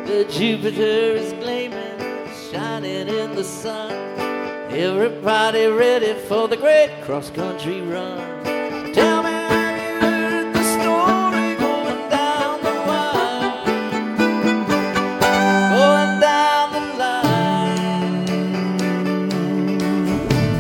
The Jupiter is gleaming, shining in the sun. Everybody ready for the great cross-country run.